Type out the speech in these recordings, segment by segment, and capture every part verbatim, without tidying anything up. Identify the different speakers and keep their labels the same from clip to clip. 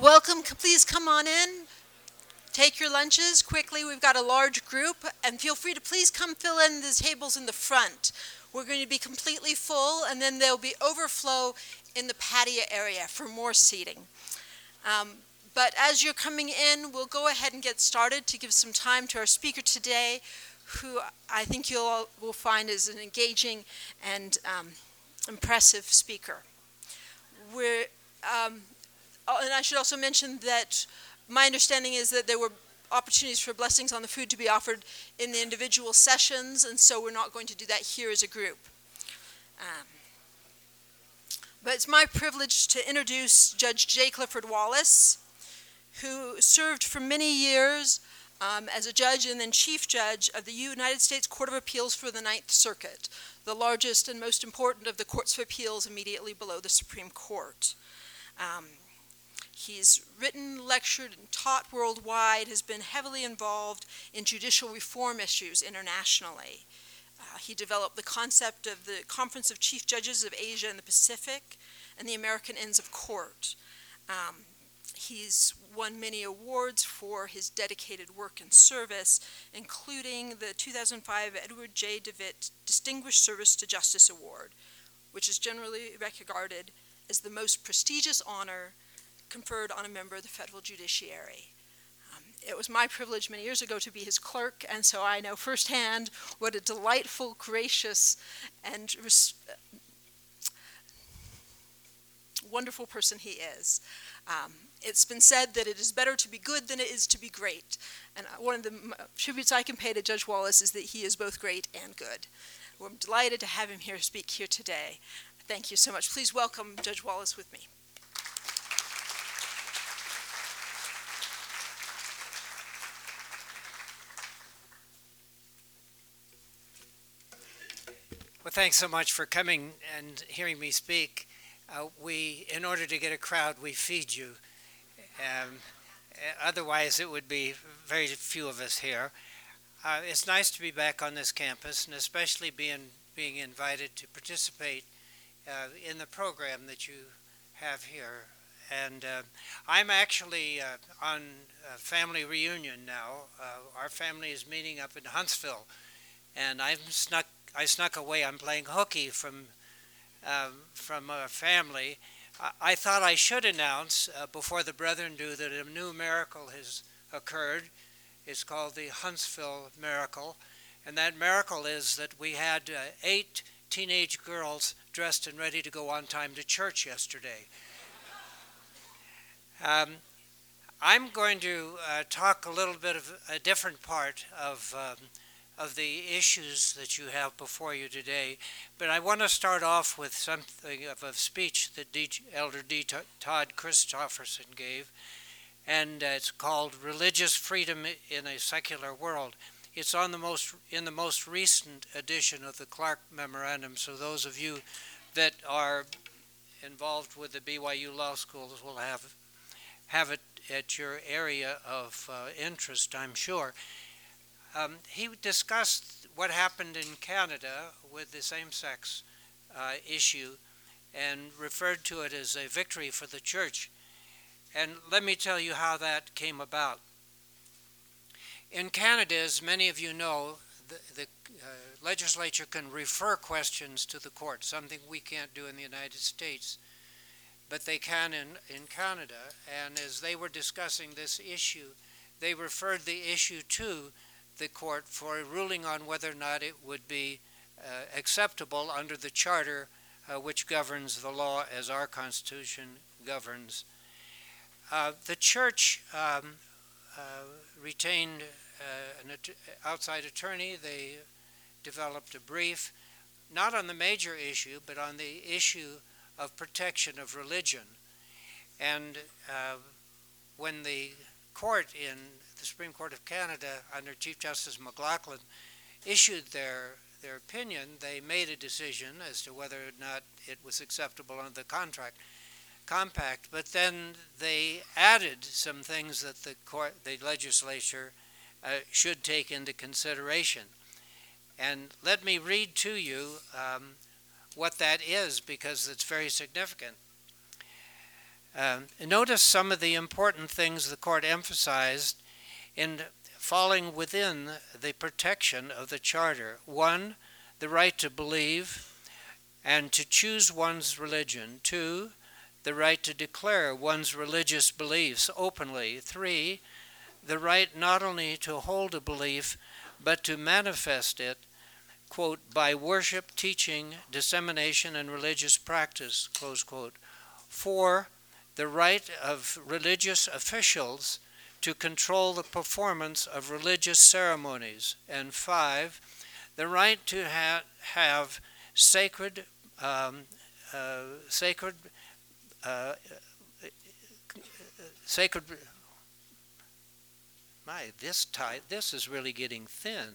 Speaker 1: welcome. Please come on in. Take your lunches quickly. We've got a large group, and feel free to please come fill in the tables in the front. We're going to be completely full, and then there'll be overflow in the patio area for more seating. Um, but as you're coming in, we'll go ahead and get started to give some time to our speaker today, who I think you'll will find is an engaging and um, impressive speaker. We're, um, oh, and I should also mention that my understanding is that there were opportunities for blessings on the food to be offered in the individual sessions, and so we're not going to do that here as a group. Um, but it's my privilege to introduce Judge J. Clifford Wallace, who served for many years um, as a judge and then chief judge of the United States Court of Appeals for the Ninth Circuit, the largest and most important of the courts of appeals immediately below the Supreme Court. Um, He's written, lectured, and taught worldwide, has been heavily involved in judicial reform issues internationally. Uh, he developed the concept of the Conference of Chief Judges of Asia and the Pacific and the American Inns of Court. Um, he's won many awards for his dedicated work and service, including the two thousand five Edward J. DeWitt Distinguished Service to Justice Award, which is generally regarded as the most prestigious honor conferred on a member of the federal judiciary. Um, it was my privilege many years ago to be his clerk, and so I know firsthand what a delightful, gracious, and res- wonderful person he is. Um, it's been said that it is better to be good than it is to be great, and one of the m- tributes I can pay to Judge Wallace is that he is both great and good. We're delighted to have him here speak here today. Thank you so much. Please welcome Judge Wallace with me.
Speaker 2: Well, thanks so much for coming and hearing me speak. Uh, we, in order to get a crowd, we feed you. Um, otherwise, it would be very few of us here. Uh, it's nice to be back on this campus, and especially being being invited to participate uh, in the program that you have here. And uh, I'm actually uh, on a family reunion now. Uh, our family is meeting up in Huntsville, and I'm snuck. I snuck away. I'm playing hooky from um, from a family. I, I thought I should announce uh, before the brethren do that a new miracle has occurred. It's called the Huntsville Miracle, and that miracle is that we had uh, eight teenage girls dressed and ready to go on time to church yesterday. um, I'm going to uh, talk a little bit of a different part of um, of the issues that you have before you today. But I want to start off with something of a speech that D, Elder D. Todd Christofferson gave, and uh, it's called Religious Freedom in a Secular World. It's on the most in the most recent edition of the Clark Memorandum, so those of you that are involved with the B Y U Law Schools will have, have it at your area of uh, interest, I'm sure. Um, he discussed what happened in Canada with the same-sex uh, issue and referred to it as a victory for the church. And let me tell you how that came about. In Canada, as many of you know, the, the uh, legislature can refer questions to the court, something we can't do in the United States, but they can in, in Canada. And as they were discussing this issue, they referred the issue to the court for a ruling on whether or not it would be uh, acceptable under the charter uh, which governs the law as our Constitution governs. Uh, the church um, uh, retained uh, an at- outside attorney. They developed a brief, not on the major issue, but on the issue of protection of religion. And uh, when the court in the Supreme Court of Canada, under Chief Justice McLachlin, issued their their opinion, they made a decision as to whether or not it was acceptable under the contract compact. But then they added some things that the court, the legislature, uh, should take into consideration. And let me read to you um, what that is, because it's very significant. Um, notice some of the important things the court emphasized in falling within the protection of the Charter. One, the right to believe and to choose one's religion. Two, the right to declare one's religious beliefs openly. Three, the right not only to hold a belief, but to manifest it, quote, by worship, teaching, dissemination, and religious practice, close quote. Four, the right of religious officials to control the performance of religious ceremonies. And five, the right to ha- have sacred, um, uh, sacred, uh, sacred, my, this tie, this is really getting thin.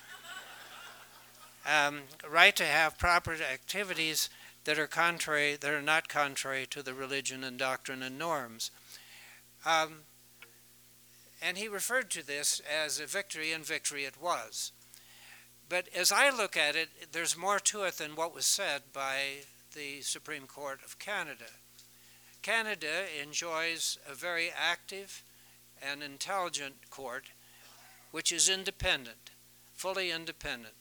Speaker 2: Um, right to have proper activities that are contrary, that are not contrary to the religion and doctrine and norms. Um, and he referred to this as a victory, and victory it was. But as I look at it, there's more to it than what was said by the Supreme Court of Canada. Canada enjoys a very active and intelligent court, which is independent, fully independent.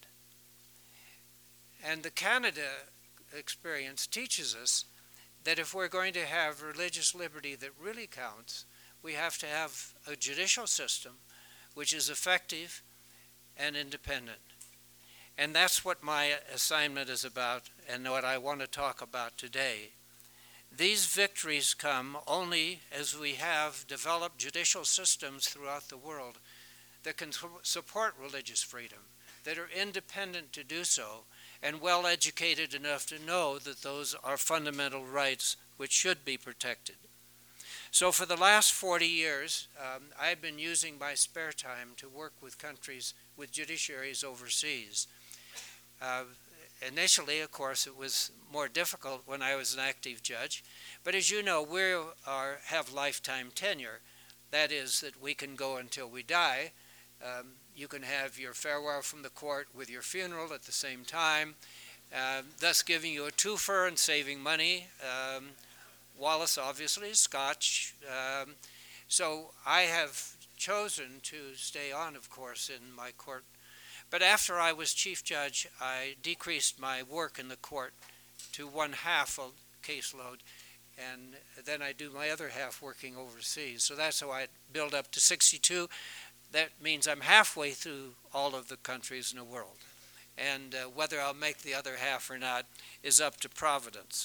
Speaker 2: And the Canada experience teaches us that if we're going to have religious liberty that really counts, we have to have a judicial system which is effective and independent. And that's what my assignment is about and what I want to talk about today. These victories come only as we have developed judicial systems throughout the world that can support religious freedom, that are independent to do so, and well educated enough to know that those are fundamental rights which should be protected. So for the last forty years, um, I've been using my spare time to work with countries, with judiciaries overseas. Uh, initially, of course, it was more difficult when I was an active judge, but as you know, we are, have lifetime tenure. That is, that we can go until we die. Um, you can have your farewell from the court with your funeral at the same time, uh, thus giving you a twofer and saving money. Um, Wallace, obviously, is Scotch. Um, so I have chosen to stay on, of course, in my court. But after I was chief judge, I decreased my work in the court to one half a caseload, and then I do my other half working overseas. So that's how I build up to sixty-two. That means I'm halfway through all of the countries in the world. And uh, whether I'll make the other half or not is up to Providence.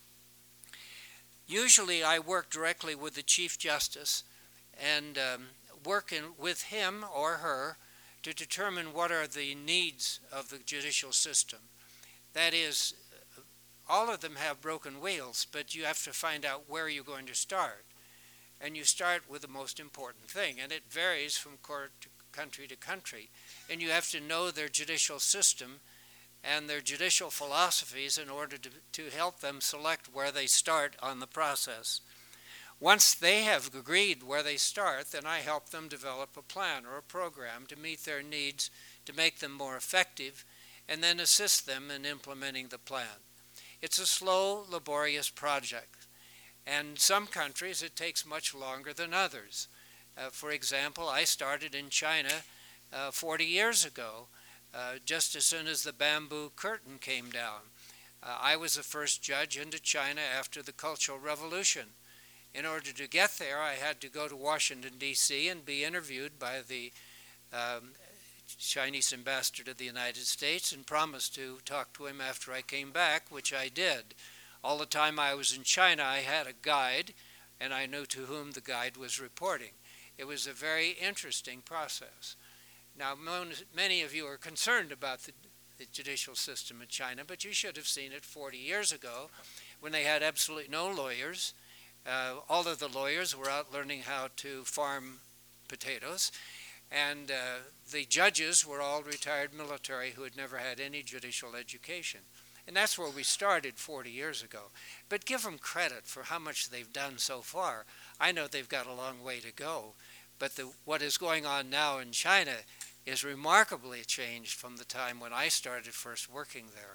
Speaker 2: Usually I work directly with the Chief Justice and um, work in, with him or her to determine what are the needs of the judicial system. That is, all of them have broken wheels, but you have to find out where you're going to start. And you start with the most important thing, and it varies from court to country to country. And you have to know their judicial system and their judicial philosophies in order to, to help them select where they start on the process. Once they have agreed where they start, then I help them develop a plan or a program to meet their needs, to make them more effective, and then assist them in implementing the plan. It's a slow, laborious project. And some countries it takes much longer than others. Uh, for example, I started in China uh, forty years ago, uh, just as soon as the bamboo curtain came down. Uh, I was the first judge into China after the Cultural Revolution. In order to get there, I had to go to Washington, D C and be interviewed by the um, Chinese ambassador to the United States and promised to talk to him after I came back, which I did. All the time I was in China, I had a guide, and I knew to whom the guide was reporting. It was a very interesting process. Now, many of you are concerned about the, the judicial system in China, but you should have seen it forty years ago when they had absolutely no lawyers. Uh, all of the lawyers were out learning how to farm potatoes, and uh, the judges were all retired military who had never had any judicial education. And that's where we started forty years ago. But give them credit for how much they've done so far. I know they've got a long way to go, but the, what is going on now in China is remarkably changed from the time when I started first working there.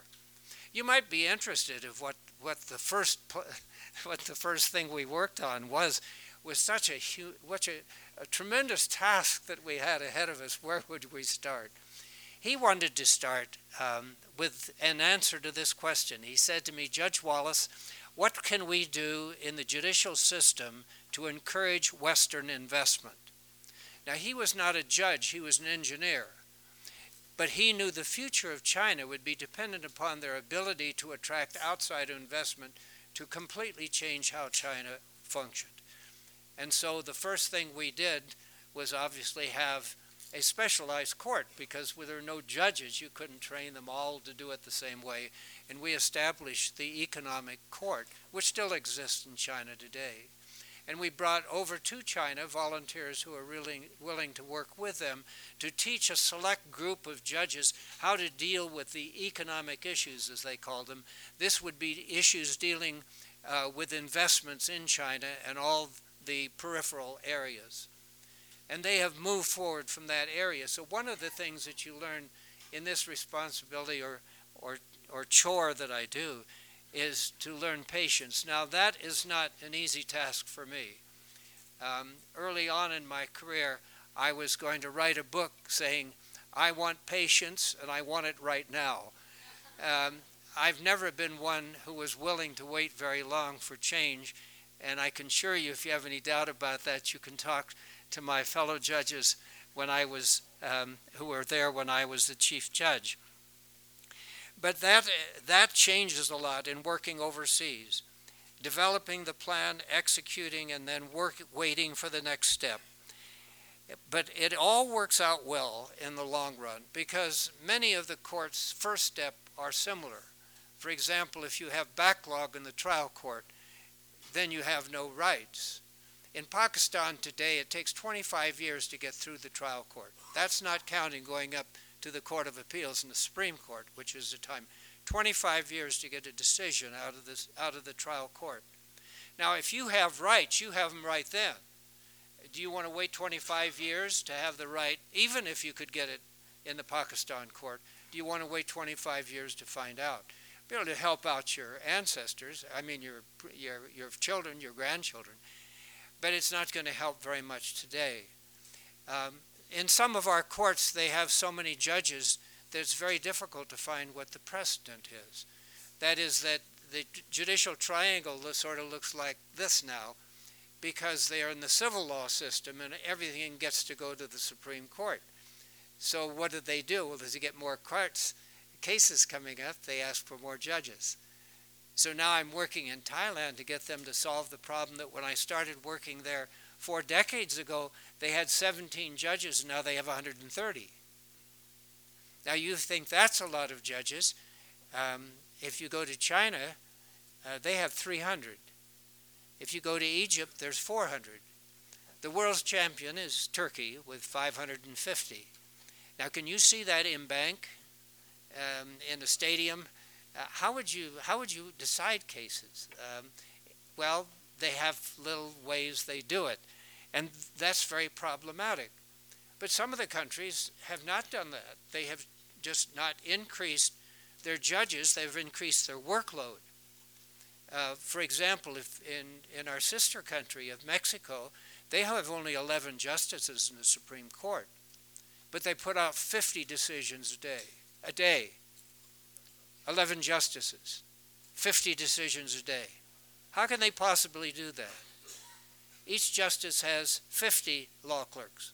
Speaker 2: You might be interested in what, what the first what the first thing we worked on was was such a huge, such a, a tremendous task that we had ahead of us. Where would we start? He wanted to start um, with an answer to this question. He said to me, Judge Wallace, what can we do in the judicial system to encourage Western investment? Now, he was not a judge, he was an engineer. But he knew the future of China would be dependent upon their ability to attract outside investment to completely change how China functioned. And so the first thing we did was obviously have a specialized court, because where there are no judges, you couldn't train them all to do it the same way. And we established the economic court, which still exists in China today. And we brought over to China volunteers who are really willing to work with them to teach a select group of judges how to deal with the economic issues, as they call them. This would be issues dealing uh, with investments in China and all the peripheral areas. And they have moved forward from that area. So one of the things that you learn in this responsibility or, or, or chore that I do is to learn patience. Now, that is not an easy task for me. Um, early on in my career, I was going to write a book saying, I want patience and I want it right now. Um, I've never been one who was willing to wait very long for change, and I can assure you, if you have any doubt about that, you can talk to my fellow judges when I was, um, who were there when I was the chief judge. But that, that changes a lot in working overseas, developing the plan, executing, and then work, waiting for the next step. But it all works out well in the long run, because many of the court's first step are similar. For example, if you have backlog in the trial court, then you have no rights. In Pakistan today, it takes twenty-five years to get through the trial court. That's not counting going up to the Court of Appeals and the Supreme Court, which is the time. twenty-five years to get a decision out of, this, out of the trial court. Now, if you have rights, you have them right then. Do you want to wait twenty-five years to have the right, even if you could get it in the Pakistan court? Do you want to wait twenty-five years to find out? Be able to help out your ancestors, I mean your, your, your children, your grandchildren, but it's not going to help very much today. Um, in some of our courts, they have so many judges that it's very difficult to find what the precedent is. That is that the judicial triangle sort of looks like this now, because they are in the civil law system and everything gets to go to the Supreme Court. So what do they do? Well, as you get more courts, cases coming up, they ask for more judges. So now I'm working in Thailand to get them to solve the problem that when I started working there four decades ago, they had seventeen judges, and now they have one hundred thirty. Now you think that's a lot of judges. Um, if you go to China, uh, they have three hundred. If you go to Egypt, there's four hundred. The world's champion is Turkey with five hundred fifty. Now can you see that in bank, um, in a stadium? Uh, how would you how would you decide cases? Um, well, they have little ways they do it, and that's very problematic. But some of the countries have not done that. They have just not increased their judges. They've increased their workload. Uh, for example, if in, in our sister country of Mexico, they have only eleven justices in the Supreme Court, but they put out fifty decisions a day. A day. eleven justices, fifty decisions a day. How can they possibly do that? Each justice has fifty law clerks.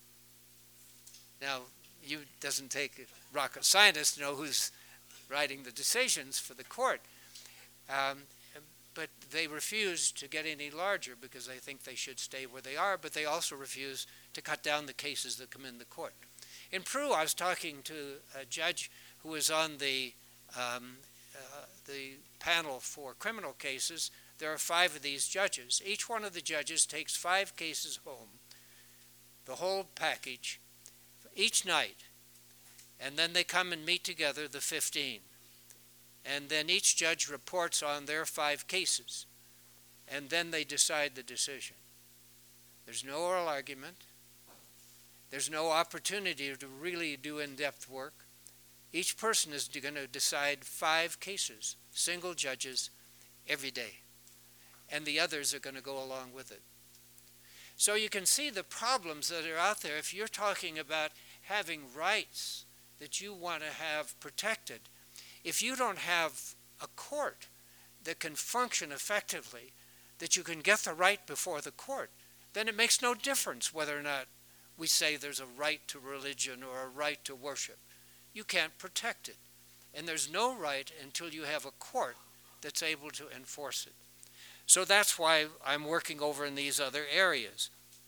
Speaker 2: Now, you doesn't take a rocket scientist to know who's writing the decisions for the court. Um, but they refuse to get any larger because they think they should stay where they are, but they also refuse to cut down the cases that come in the court. In Peru, I was talking to a judge who was on the Um, uh, the panel for criminal cases. There are five of these judges. Each one of the judges takes five cases home, the whole package, each night, and then they come and meet together, the fifteen. And then each judge reports on their five cases, and then they decide the decision. There's no oral argument. There's no opportunity to really do in-depth work. Each person is going to decide five cases, single judges, every day. And the others are going to go along with it. So you can see the problems that are out there. If you're talking about having rights that you want to have protected, if you don't have a court that can function effectively, that you can get the right before the court, then it makes no difference whether or not we say there's a right to religion or a right to worship. You can't protect it. And there's no right until you have a court that's able to enforce it. So that's why I'm working over in these other areas.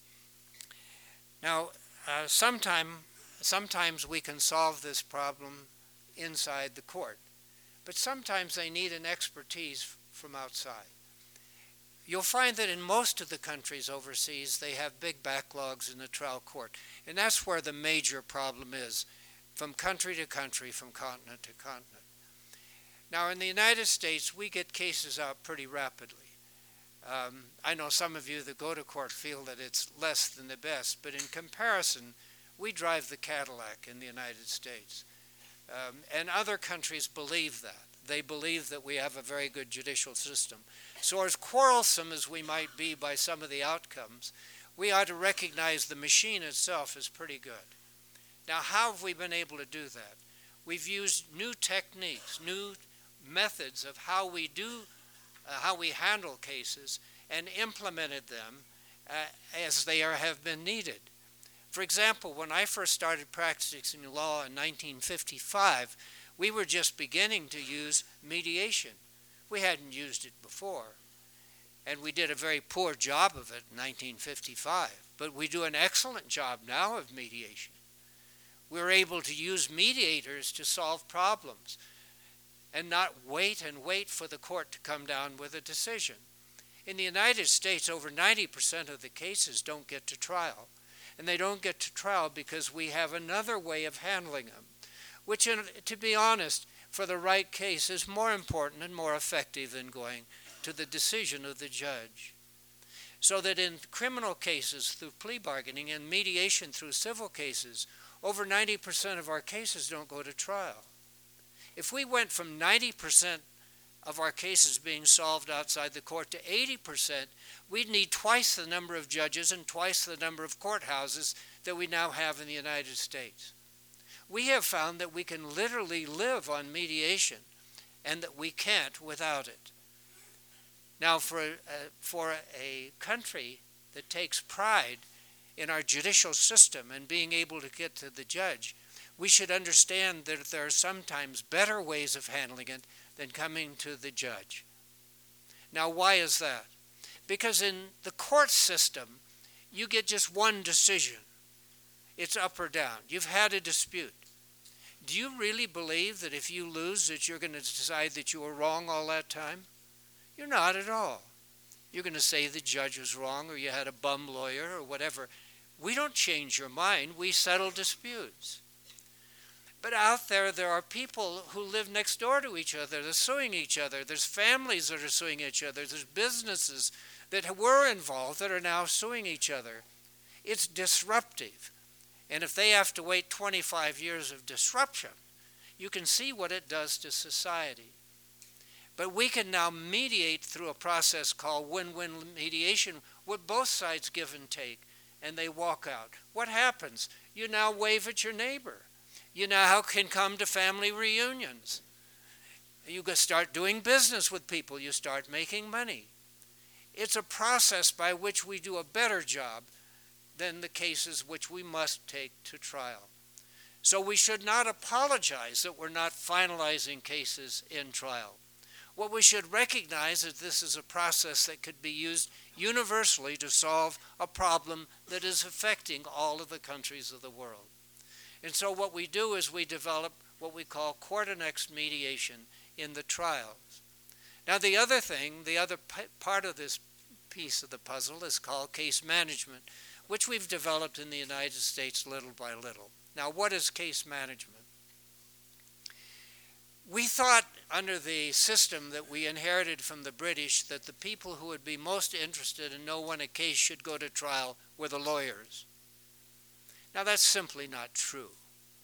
Speaker 2: Now, uh, sometime, sometimes we can solve this problem inside the court, but sometimes they need an expertise from outside. You'll find that in most of the countries overseas, they have big backlogs in the trial court, and that's where the major problem is, from country to country, from continent to continent. Now, in the United States, we get cases out pretty rapidly. Um, I know some of you that go to court feel that it's less than the best, but in comparison, we drive the Cadillac in the United States. Um, and other countries believe that. They believe that we have a very good judicial system. So as quarrelsome as we might be by some of the outcomes, we ought to recognize the machine itself is pretty good. Now, how have we been able to do that? We've used new techniques, new methods of how we do Uh, how we handle cases, and implemented them uh, as they are, have been needed. For example, when I first started practicing law in nineteen fifty-five, we were just beginning to use mediation. We hadn't used it before, and we did a very poor job of it in nineteen fifty-five, but we do an excellent job now of mediation. We're able to use mediators to solve problems and not wait and wait for the court to come down with a decision. In the United States, over ninety percent of the cases don't get to trial. And they don't get to trial because we have another way of handling them, which, in, to be honest, for the right case is more important and more effective than going to the decision of the judge. So that in criminal cases through plea bargaining and mediation through civil cases, over ninety percent of our cases don't go to trial. If we went from ninety percent of our cases being solved outside the court to eighty percent, we'd need twice the number of judges and twice the number of courthouses that we now have in the United States. We have found that we can literally live on mediation and that we can't without it. Now, for a, for a country that takes pride in our judicial system and being able to get to the judge, we should understand that there are sometimes better ways of handling it than coming to the judge. Now, why is that? Because in the court system, you get just one decision. It's up or down. You've had a dispute. Do you really believe that if you lose that you're going to decide that you were wrong all that time? You're not at all. You're going to say the judge was wrong or you had a bum lawyer or whatever. We don't change your mind. We settle disputes. But out there, there are people who live next door to each other. They're suing each other. There's families that are suing each other. There's businesses that were involved that are now suing each other. It's disruptive. And if they have to wait twenty-five years of disruption, you can see what it does to society. But we can now mediate through a process called win-win mediation, where both sides give and take, and they walk out. What happens? You now wave at your neighbor. You now can come to family reunions. You start doing business with people. You start making money. It's a process by which we do a better job than the cases which we must take to trial. So we should not apologize that we're not finalizing cases in trial. What we should recognize is this is a process that could be used universally to solve a problem that is affecting all of the countries of the world. And so what we do is we develop what we call court-annexed mediation in the trials. Now the other thing, the other p- part of this piece of the puzzle is called case management, which we've developed in the United States little by little. Now what is case management? We thought under the system that we inherited from the British that the people who would be most interested in know when a case should go to trial were the lawyers. Now that's simply not true.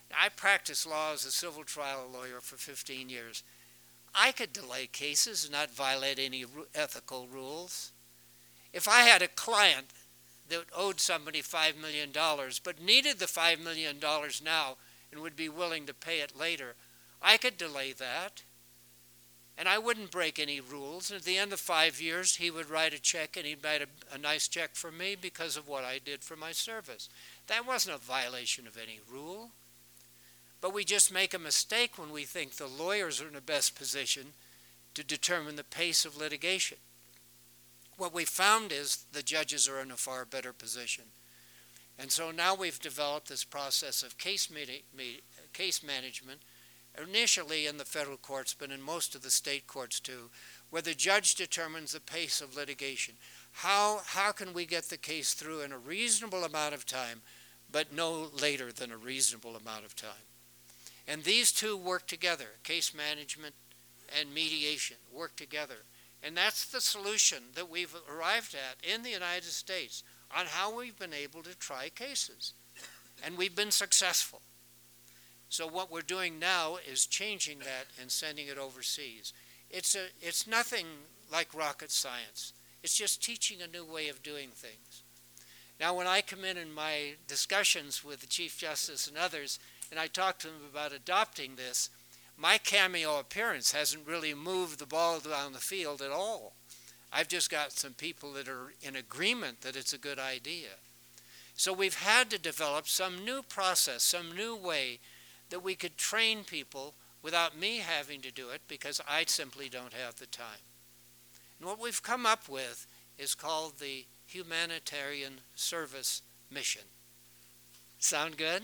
Speaker 2: I practiced law as a civil trial lawyer for fifteen years. I could delay cases and not violate any ethical rules. If I had a client that owed somebody five million dollars but needed the five million dollars now and would be willing to pay it later, I could delay that. And I wouldn't break any rules. And at the end of five years, he would write a check, and he'd write a, a nice check for me because of what I did for my service. That wasn't a violation of any rule. But we just make a mistake when we think the lawyers are in the best position to determine the pace of litigation. What we found is the judges are in a far better position. And so now we've developed this process of case, me- me- case management, initially in the federal courts, but in most of the state courts too, where the judge determines the pace of litigation. How, how can we get the case through in a reasonable amount of time, but no later than a reasonable amount of time? And these two work together, case management and mediation work together. And that's the solution that we've arrived at in the United States on how we've been able to try cases. And we've been successful. So what we're doing now is changing that and sending it overseas. It's, a, it's nothing like rocket science. It's just teaching a new way of doing things. Now, when I come in in my discussions with the Chief Justice and others, and I talk to them about adopting this, my cameo appearance hasn't really moved the ball down the field at all. I've just got some people that are in agreement that it's a good idea. So we've had to develop some new process, some new way that we could train people without me having to do it because I simply don't have the time. And what we've come up with is called the Humanitarian Service Mission. Sound good?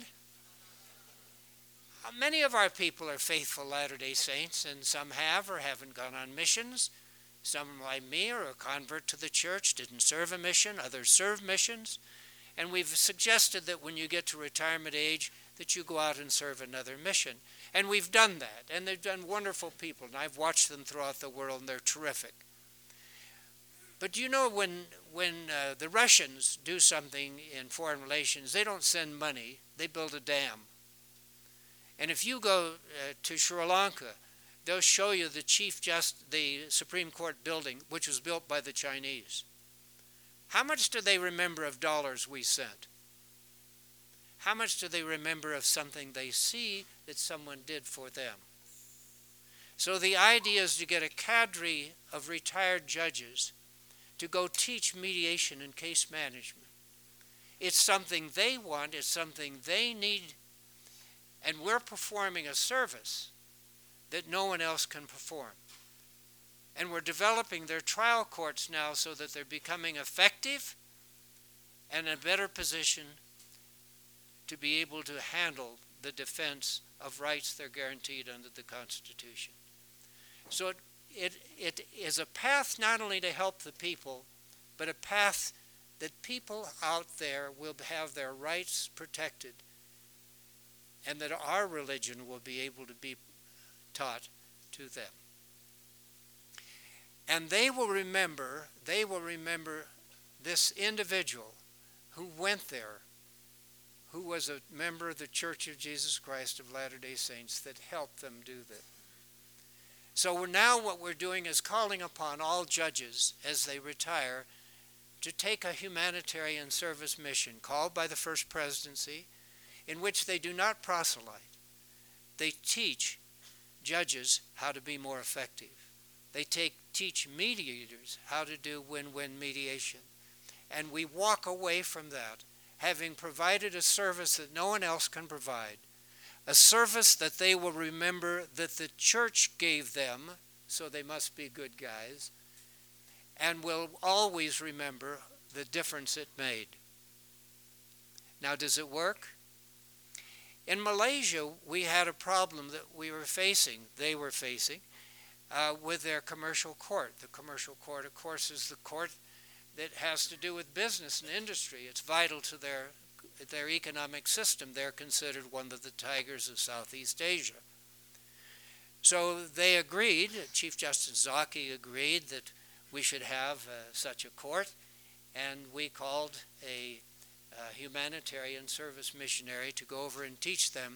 Speaker 2: Many of our people are faithful Latter-day Saints, and some have or haven't gone on missions. Some, like me, are a convert to the church, didn't serve a mission, others serve missions. And we've suggested that when you get to retirement age, that you go out and serve another mission. And we've done that, and they've done wonderful people, and I've watched them throughout the world, and they're terrific. But you know, when, when uh, the Russians do something in foreign relations, they don't send money, they build a dam. And if you go uh, to Sri Lanka, they'll show you the Chief Just, the Supreme Court building, which was built by the Chinese. How much do they remember of dollars we sent? How much do they remember of something they see that someone did for them? So the idea is to get a cadre of retired judges to go teach mediation and case management. It's something they want, it's something they need, and we're performing a service that no one else can perform. And we're developing their trial courts now so that they're becoming effective and in a better position to be able to handle the defense of rights they're guaranteed under the Constitution. So it, it, it is a path not only to help the people, but a path that people out there will have their rights protected and that our religion will be able to be taught to them. And they will remember, they will remember this individual who went there, who was a member of the Church of Jesus Christ of Latter-day Saints that helped them do that. So we're now what we're doing is calling upon all judges as they retire to take a humanitarian service mission called by the First Presidency, in which they do not proselyte. They teach judges how to be more effective. They take, teach mediators how to do win-win mediation. And we walk away from that having provided a service that no one else can provide, a service that they will remember that the church gave them, so they must be good guys, and will always remember the difference it made. Now, does it work? In Malaysia, we had a problem that we were facing, they were facing, uh, with their commercial court. The commercial court, of course, is the court that has to do with business and industry. It's vital to their, their economic system. They're considered one of the tigers of Southeast Asia. So they agreed, Chief Justice Zaki agreed that we should have uh, such a court, and we called a uh, humanitarian service missionary to go over and teach them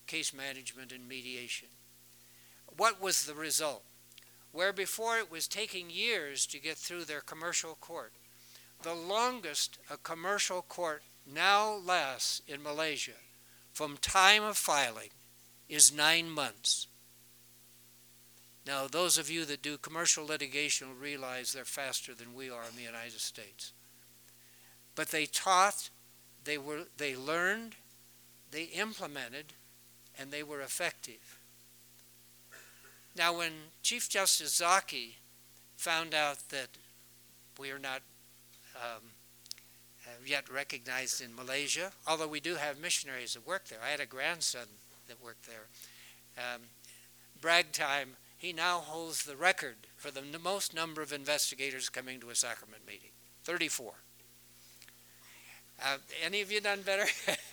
Speaker 2: case management and mediation. What was the result? Where before it was taking years to get through their commercial court, the longest a commercial court now lasts in Malaysia from time of filing is nine months. Now, those of you that do commercial litigation will realize they're faster than we are in the United States. But they taught, they were, they learned, they implemented, and they were effective. Now, when Chief Justice Zaki found out that we are not um, yet recognized in Malaysia, although we do have missionaries that work there. I had a grandson that worked there. Um, brag time, he now holds the record for the most number of investigators coming to a sacrament meeting, thirty-four. Uh, any of you done better?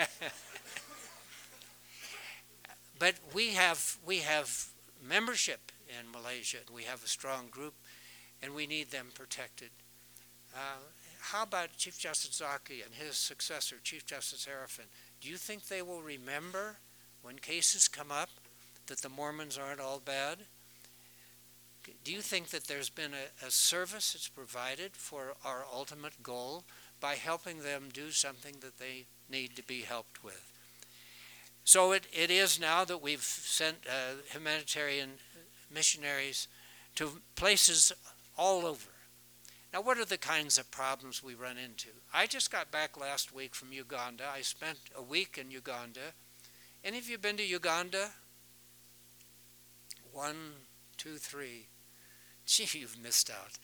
Speaker 2: But we have, we have membership in Malaysia. We have a strong group, and we need them protected. Uh, how about Chief Justice Zaki and his successor, Chief Justice Arafin? Do you think they will remember when cases come up that the Mormons aren't all bad? Do you think that there's been a, a service that's provided for our ultimate goal by helping them do something that they need to be helped with? So it, it is now that we've sent uh, humanitarian missionaries to places all over. Now, what are the kinds of problems we run into? I just got back last week from Uganda. I spent a week in Uganda. Any of you been to Uganda? One, two, three. Gee, you've missed out.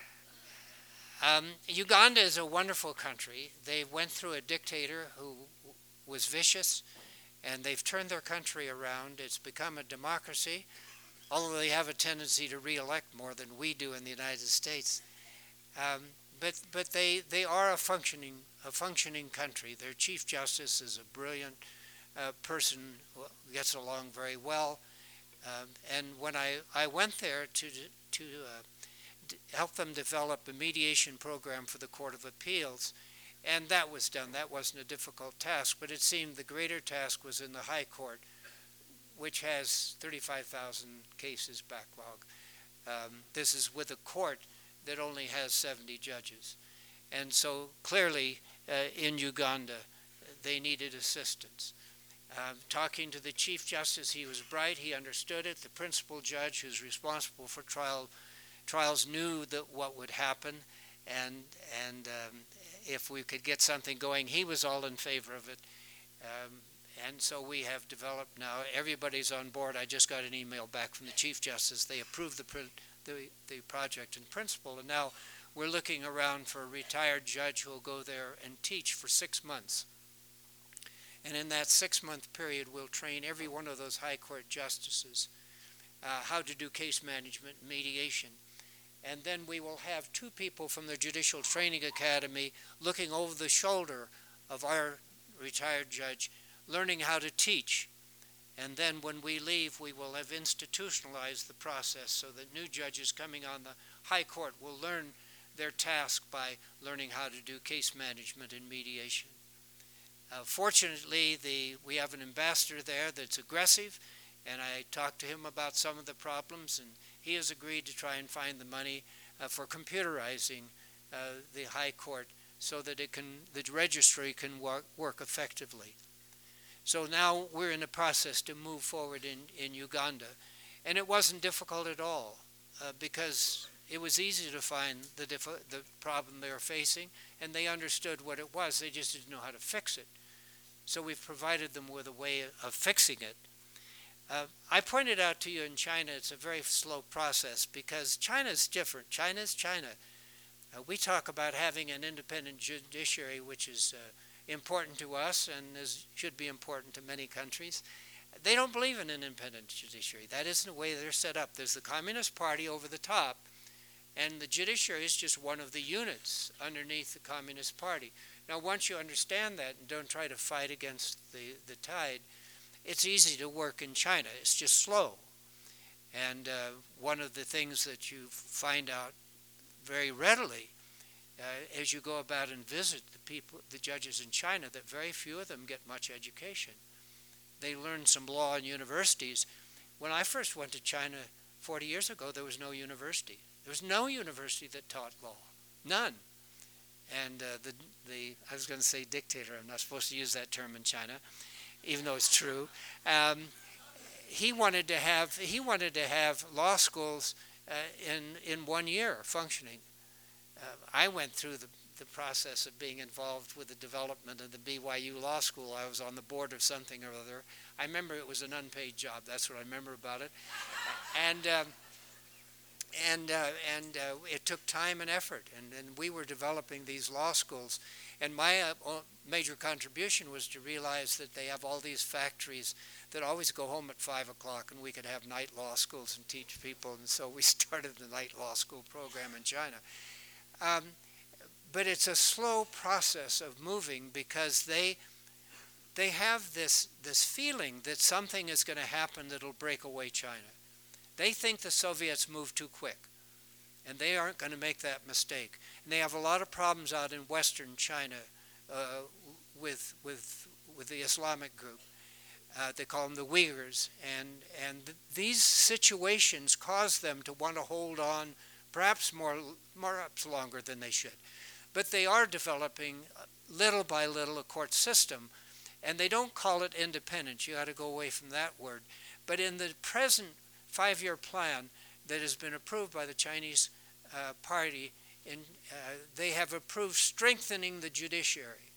Speaker 2: Um, Uganda is a wonderful country. They went through a dictator who was vicious, and they've turned their country around. It's become a democracy, although they have a tendency to re-elect more than we do in the United States. Um, but but they, they are a functioning a functioning country. Their Chief Justice is a brilliant uh, person who gets along very well. Um, and when I, I went there to to uh, d- help them develop a mediation program for the Court of Appeals, and that was done. That wasn't a difficult task, but it seemed the greater task was in the High Court, which has thirty-five thousand cases backlog. Um, this is with a court that only has seventy judges. And so clearly uh, in Uganda, they needed assistance. Um, talking to the Chief Justice, he was bright, he understood it. The principal judge who's responsible for trial, trials knew that what would happen, and, and um, if we could get something going, he was all in favor of it. Um, and so we have developed now, everybody's on board. I just got an email back from the Chief Justice. They approved the pr- The, the project in principle, and now we're looking around for a retired judge who will go there and teach for six months. And in that six-month period, we'll train every one of those high court justices uh, how to do case management and mediation. And then we will have two people from the Judicial Training Academy looking over the shoulder of our retired judge, learning how to teach. And then when we leave, we will have institutionalized the process so that new judges coming on the High Court will learn their task by learning how to do case management and mediation. Uh, fortunately, the, we have an ambassador there that's aggressive, and I talked to him about some of the problems, and he has agreed to try and find the money uh, for computerizing uh, the High Court so that it can, the registry can work, work effectively. So now we're in a process to move forward in, in Uganda. And it wasn't difficult at all uh, because it was easy to find the, diff- the problem they were facing, and they understood what it was. They just didn't know how to fix it. So we've provided them with a way of fixing it. Uh, I pointed out to you in China it's a very slow process because China's different. China's China. Uh, we talk about having an independent judiciary, which is uh, important to us and is, should be important to many countries. They don't believe in an independent judiciary. That isn't the way they're set up. There's the Communist Party over the top, and the judiciary is just one of the units underneath the Communist Party. Now, once you understand that and don't try to fight against the, the tide, it's easy to work in China. It's just slow. And uh, one of the things that you find out very readily Uh, as you go about and visit the people, the judges in China, that very few of them get much education. they learn some law in universities. When I first went to China forty years ago, there was no university. There was no university that taught law, none. And uh, the, the, I was going to say dictator, I'm not supposed to use that term in China, even though it's true. Um, he wanted to have, he wanted to have law schools uh, in, in one year functioning. Uh, I went through the, the process of being involved with the development of the B Y U Law School. I was on the board of something or other. I remember it was an unpaid job. That's what I remember about it. And um, and uh, and uh, it took time and effort. And, and we were developing these law schools. And my uh, major contribution was to realize that they have all these factories that always go home at five o'clock, and we could have night law schools and teach people. And so we started the night law school program in China. Um, but it's a slow process of moving because they they have this this feeling that something is going to happen that'll break away China. They think the Soviets moved too quick, and they aren't going to make that mistake. And they have a lot of problems out in Western China uh, with with with the Islamic group. Uh, they call them the Uyghurs, and and th- these situations cause them to want to hold on, perhaps more perhaps longer than they should. But they are developing little by little a court system, and they don't call it independence. You got to go away from that word. But in the present five-year plan that has been approved by the Chinese uh, party, in, uh, they have approved strengthening the judiciary.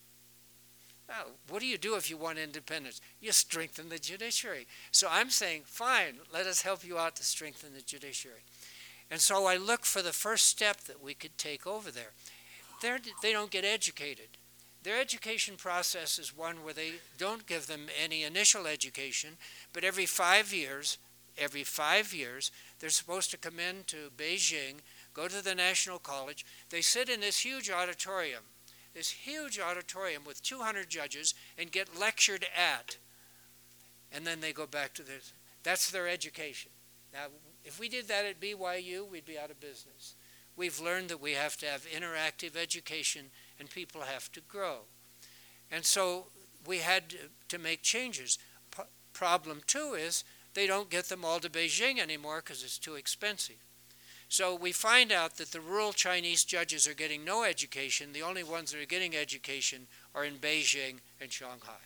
Speaker 2: Now, what do you do if you want independence? You strengthen the judiciary. So I'm saying, fine, let us help you out to strengthen the judiciary. And so I look for the first step that we could take over there. They're, they don't get educated. Their education process is one where they don't give them any initial education, but every five years, every five years, they're supposed to come into Beijing, go to the National College. They sit in this huge auditorium, this huge auditorium with two hundred judges, and get lectured at. And then they go back to this. That's their education. Now, if we did that at B Y U, we'd be out of business. We've learned that we have to have interactive education, and people have to grow. And so we had to, to make changes. P- problem two is they don't get them all to Beijing anymore because it's too expensive. So we find out that the rural Chinese judges are getting no education. The only ones that are getting education are in Beijing and Shanghai.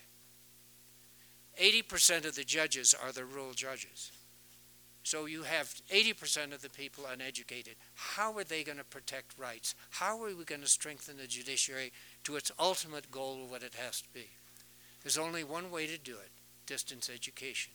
Speaker 2: eighty percent of the judges are the rural judges. So you have eighty percent of the people uneducated. How are they going to protect rights? How are we going to strengthen the judiciary to its ultimate goal of what it has to be? There's only one way to do it, distance education.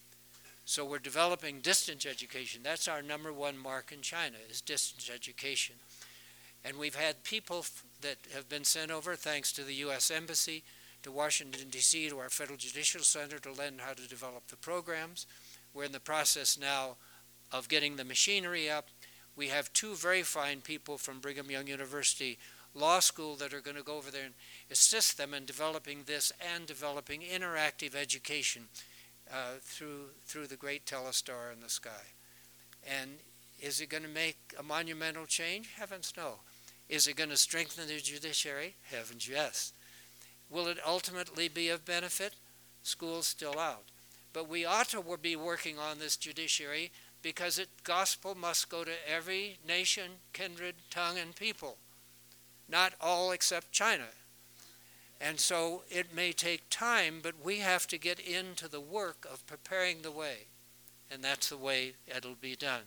Speaker 2: So we're developing distance education. That's our number one mark in China, is distance education. And we've had people f- that have been sent over, thanks to the U S Embassy, to Washington, D C, to our Federal Judicial Center to learn how to develop the programs. We're in the process now of getting the machinery up. We have two very fine people from Brigham Young University Law School that are going to go over there and assist them in developing this and developing interactive education uh, through through the great telestar in the sky. And is it going to make a monumental change? Heavens no. Is it going to strengthen the judiciary? Heavens yes. Will it ultimately be of benefit? School's still out. But we ought to be working on this judiciary because it, gospel must go to every nation, kindred, tongue, and people, not all except China. And so it may take time, but we have to get into the work of preparing the way, and that's the way it'll be done.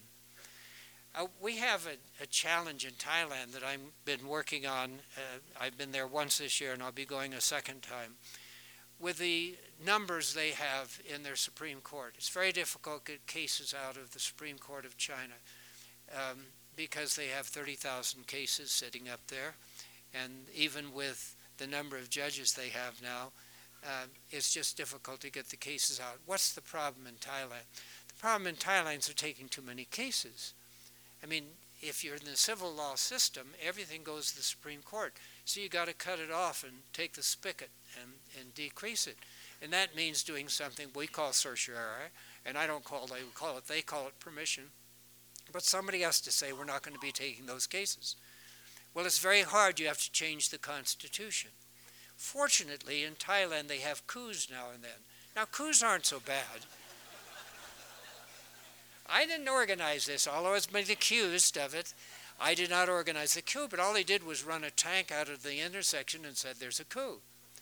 Speaker 2: Uh, we have a, a challenge in Thailand that I've been working on. Uh, I've been there once this year, and I'll be going a second time. With the numbers they have in their Supreme Court, it's very difficult to get cases out of the Supreme Court of China um, because they have thirty thousand cases sitting up there. And even with the number of judges they have now, uh, it's just difficult to get the cases out. What's the problem in Thailand? The problem in Thailand is they're taking too many cases. I mean, if you're in the civil law system, everything goes to the Supreme Court. So you got to cut it off and take the spigot and, and decrease it. And that means doing something we call certiorari, and I don't call they call it, they call it permission. But somebody has to say we're not going to be taking those cases. Well, it's very hard. You have to change the constitution. Fortunately, in Thailand, they have coups now and then. Now, coups aren't so bad. I didn't organize this, although I was being accused of it. I did not organize the coup, but all they did was run a tank out of the intersection and said there's a coup.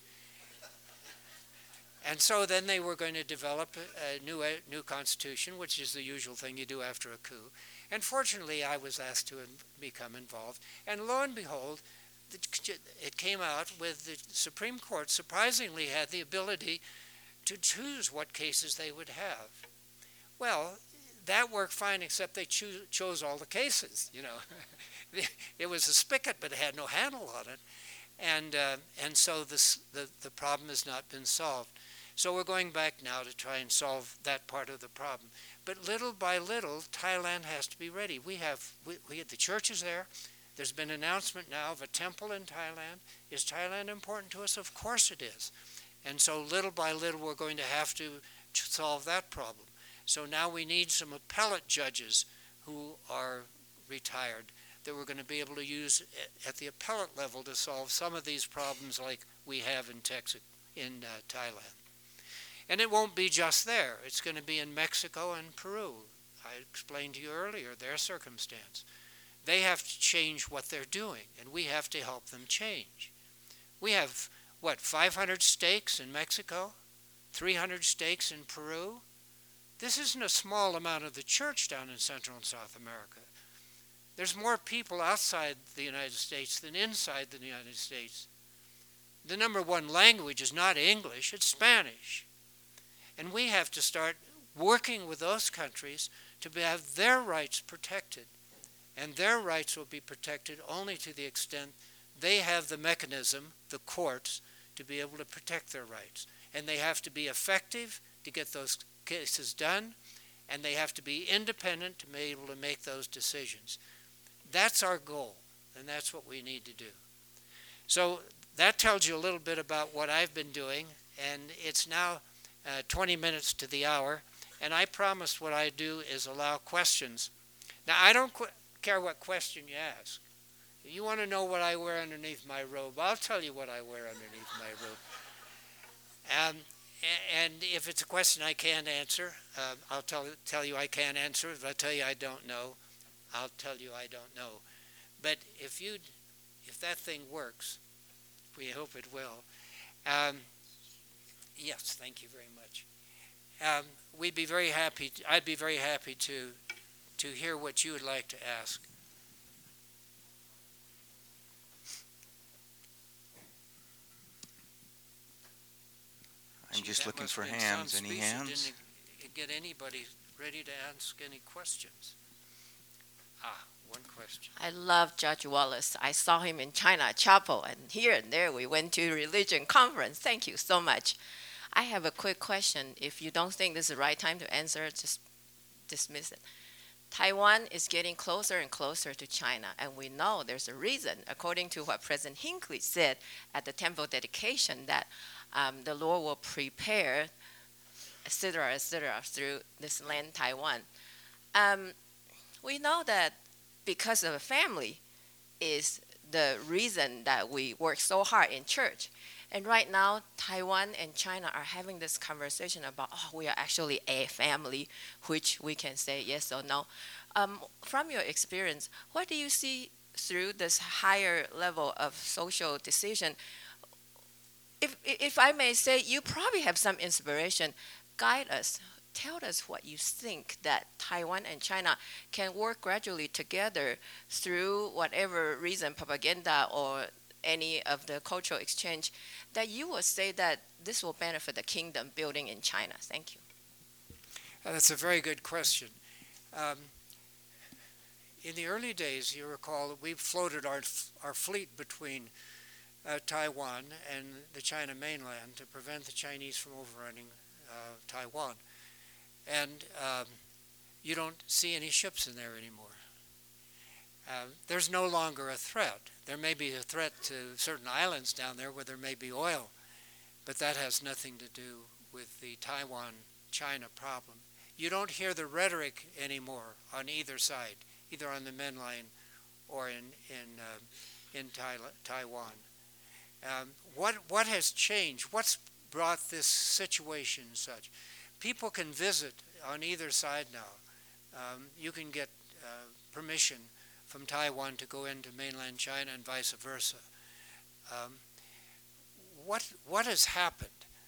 Speaker 2: And so then they were going to develop a, a new a new constitution, which is the usual thing you do after a coup. And fortunately, I was asked to in, become involved. And lo and behold, the, it came out with the Supreme Court surprisingly had the ability to choose what cases they would have. Well, that worked fine, except they cho chose all the cases, you know. It was a spigot, but it had no handle on it. And, uh, and so this, the, the problem has not been solved. So we're going back now to try and solve that part of the problem. But little by little, Thailand has to be ready. We have, we, we have the churches there. There's been an announcement now of a temple in Thailand. Is Thailand important to us? Of course it is. And so little by little, we're going to have to solve that problem. So now we need some appellate judges who are retired that we're going to be able to use at the appellate level to solve some of these problems like we have in Texas, in uh, Thailand. And it won't be just there. It's going to be in Mexico and Peru. I explained to you earlier their circumstance. They have to change what they're doing, and we have to help them change. We have, what, five hundred stakes in Mexico, three hundred stakes in Peru. This isn't a small amount of the church down in Central and South America. There's more people outside the United States than inside the United States. The number one language is not English, it's Spanish. And we have to start working with those countries to have their rights protected. And their rights will be protected only to the extent they have the mechanism, the courts, to be able to protect their rights. And they have to be effective to get those cases done, and they have to be independent to be able to make those decisions. That's our goal, and that's what we need to do. So that tells you a little bit about what I've been doing, and it's now uh, twenty minutes to the hour, and I promised what I do is allow questions. Now, I don't qu care what question you ask. If you want to know what I wear underneath my robe, I'll tell you what I wear underneath my robe. Um, And if it's a question I can't answer, uh, I'll tell, tell you I can't answer. If I tell you I don't know, I'll tell you I don't know. But if, you, if that thing works, we hope it will. Um, yes, thank you very much. Um, we'd be very happy, to, I'd be very happy to, to hear what you would like to ask.
Speaker 3: I'm just
Speaker 2: That
Speaker 3: looking
Speaker 2: must
Speaker 3: for
Speaker 2: have been
Speaker 3: hands.
Speaker 2: some
Speaker 3: Any
Speaker 2: speech that
Speaker 3: hands?
Speaker 2: Didn't get anybody ready to ask any questions. Ah, one question.
Speaker 4: I love Judge Wallace. I saw him in China Chapel, and here and there we went to religion conference. Thank you so much. I have a quick question. If you don't think this is the right time to answer, just dismiss it. Taiwan is getting closer and closer to China, and we know there's a reason, according to what President Hinckley said at the temple dedication, that um, the Lord will prepare, et cetera, et cetera, through this land, Taiwan. Um, we know that because of family is the reason that we work so hard in church. And right now, Taiwan and China are having this conversation about, oh, we are actually a family, which we can say yes or no. Um, from your experience, what do you see through this higher level of social decision? If, if I may say, you probably have some inspiration. Guide us. Tell us what you think that Taiwan and China can work gradually together through whatever reason, propaganda or any of the cultural exchange, that you would say that this will benefit the kingdom building in China. Thank you.
Speaker 2: Uh, that's a very good question. Um, in the early days, you recall that we floated our, our fleet between uh, Taiwan and the China mainland to prevent the Chinese from overrunning uh, Taiwan. And um, you don't see any ships in there anymore. Uh, there's no longer a threat. There may be a threat to certain islands down there where there may be oil, but that has nothing to do with the Taiwan-China problem. You don't hear the rhetoric anymore on either side, either on the mainland or in, in, uh, in Taiwan. Um, what, what has changed? What's brought this situation such. People can visit on either side now. Um, you can get uh, permission from Taiwan to go into mainland China and vice versa. Um, what what has happened?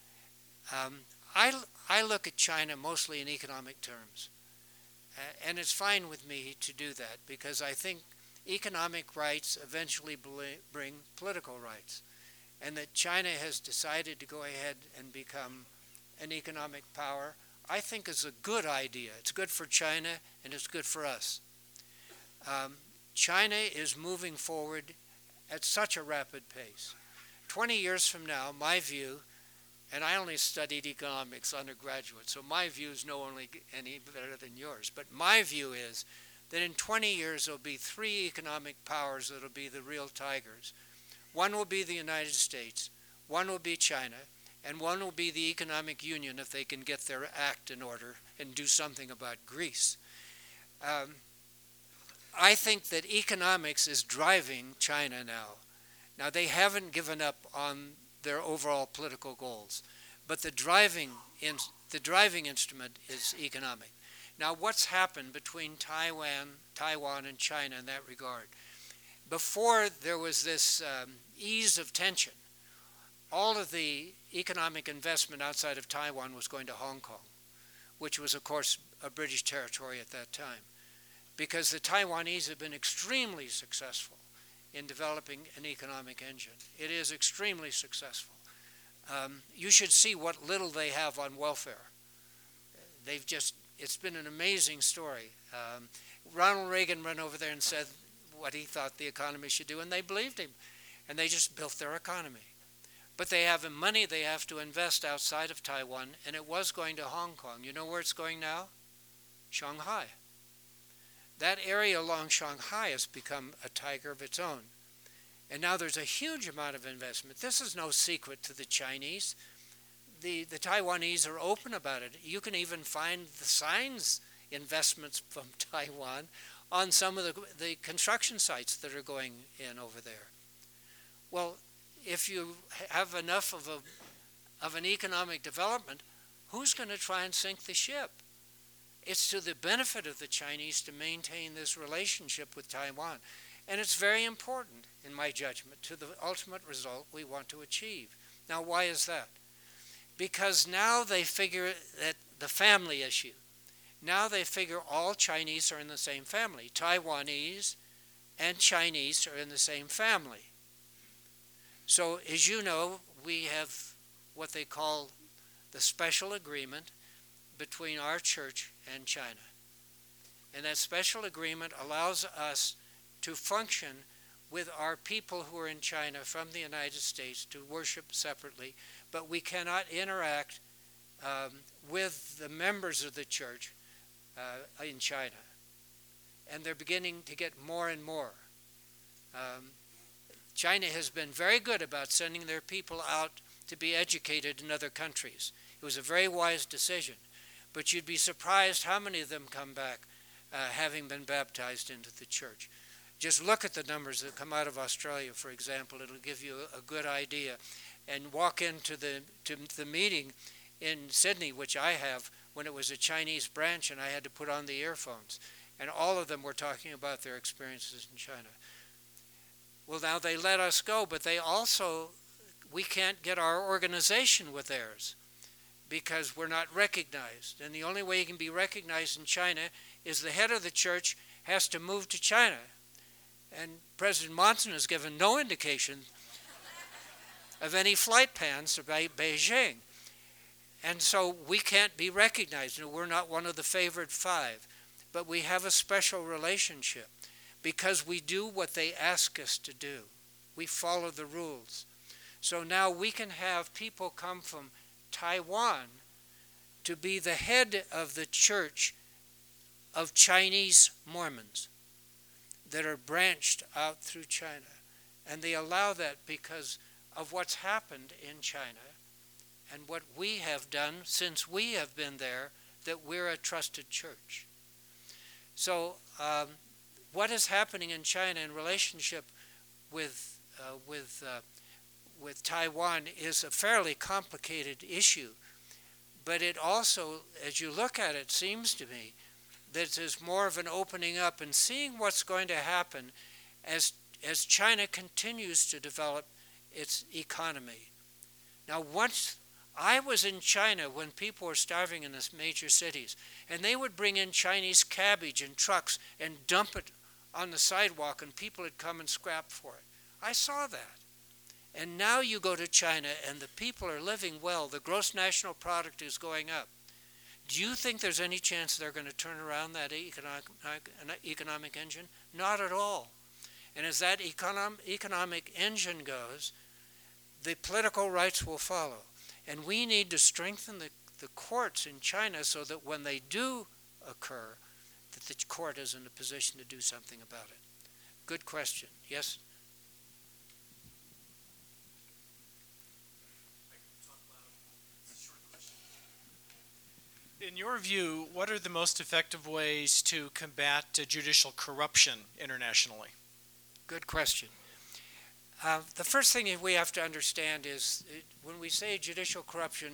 Speaker 2: Um, I, I look at China mostly in economic terms. Uh, and it's fine with me to do that because I think economic rights eventually bring political rights. And that China has decided to go ahead and become an economic power, I think is a good idea. It's good for China and it's good for us. Um, China is moving forward at such a rapid pace. twenty years from now, my view, and I only studied economics undergraduate, so my view is no only any better than yours, but my view is that in twenty years there'll be three economic powers that'll be the real tigers. One will be the United States, one will be China, and one will be the Economic Union if they can get their act in order and do something about Greece. Um, I think that economics is driving China now. Now, they haven't given up on their overall political goals, but the driving, in, the driving instrument is economic. Now, what's happened between Taiwan, Taiwan and China in that regard? Before there was this um, ease of tension, all of the economic investment outside of Taiwan was going to Hong Kong, which was, of course, a British territory at that time, because the Taiwanese have been extremely successful in developing an economic engine. It is extremely successful. Um, you should see what little they have on welfare. They've just, it's been an amazing story. Um, Ronald Reagan ran over there and said what he thought the economy should do, and they believed him. And they just built their economy. But they have money they have to invest outside of Taiwan, and it was going to Hong Kong. You know where it's going now? Shanghai. That area along Shanghai has become a tiger of its own. And now there's a huge amount of investment. This is no secret to the Chinese. The, the Taiwanese are open about it. You can even find the signs, investments from Taiwan, on some of the, the construction sites that are going in over there. Well, if you have enough of, a, of an economic development, who's going to try and sink the ship? It's to the benefit of the Chinese to maintain this relationship with Taiwan. And it's very important, in my judgment, to the ultimate result we want to achieve. Now, why is that? Because now they figure that the family issue, now they figure all Chinese are in the same family. Taiwanese and Chinese are in the same family. So, as you know, we have what they call the special agreement between our church and China. And that special agreement allows us to function with our people who are in China from the United States to worship separately, but we cannot interact um, with the members of the church uh, in China. And they're beginning to get more and more. Um, China has been very good about sending their people out to be educated in other countries. It was a very wise decision. But you'd be surprised how many of them come back uh, having been baptized into the church. Just look at the numbers that come out of Australia, for example. It'll give you a, a good idea. And walk into the, to the meeting in Sydney, which I have, when it was a Chinese branch and I had to put on the earphones. And all of them were talking about their experiences in China. Well, now they let us go, but they also, we can't get our organization with theirs because we're not recognized. And the only way you can be recognized in China is the head of the church has to move to China. And President Monson has given no indication of any flight plans to Beijing. And so we can't be recognized. We're not one of the favored five. But we have a special relationship because we do what they ask us to do. We follow the rules. So now we can have people come from Taiwan to be the head of the church of Chinese Mormons that are branched out through China. And they allow that because of what's happened in China and what we have done since we have been there, that we're a trusted church. So um, what is happening in China in relationship with, uh, with, uh, with Taiwan is a fairly complicated issue, but it also, as you look at it, seems to me that there's more of an opening up and seeing what's going to happen as as China continues to develop its economy. Now, once I was in China when people were starving in the major cities, and they would bring in Chinese cabbage in trucks and dump it on the sidewalk, and people would come and scrap for it. I saw that. And now you go to China, and the people are living well. The gross national product is going up. Do you think there's any chance they're going to turn around that economic, economic engine? Not at all. And as that econom, economic engine goes, the political rights will follow. And we need to strengthen the, the courts in China so that when they do occur, that the court is in a position to do something about it. Good question. Yes?
Speaker 5: In your view, what are the most effective ways to combat uh, judicial corruption internationally?
Speaker 2: Good question. Uh, the first thing we have to understand is it, when we say judicial corruption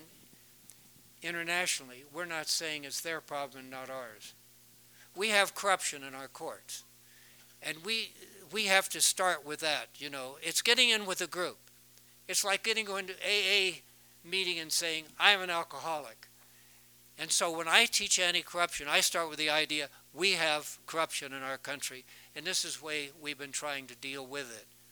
Speaker 2: internationally, we're not saying it's their problem and not ours. We have corruption in our courts, and we we have to start with that. You know, it's getting in with a group. It's like getting into A A meeting and saying, I'm an alcoholic. And so when I teach anti-corruption, I start with the idea we have corruption in our country, and this is the way we've been trying to deal with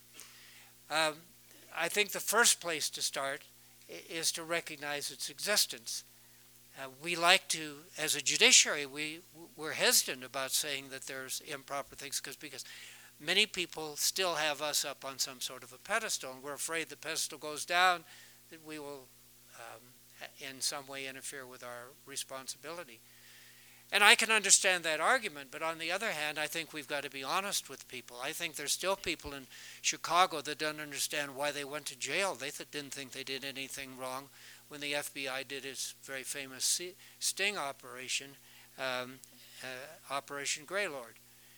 Speaker 2: it. Um, I think the first place to start is to recognize its existence. Uh, we like to, as a judiciary, we, we're hesitant about saying that there's improper things because because many people still have us up on some sort of a pedestal, and we're afraid the pedestal goes down, that we will um, in some way interfere with our responsibility. And I can understand that argument, but on the other hand, I think we've got to be honest with people. I think there's still people in Chicago that don't understand why they went to jail. They th- didn't think they did anything wrong when the F B I did its very famous sting operation, um, uh, Operation Greylord.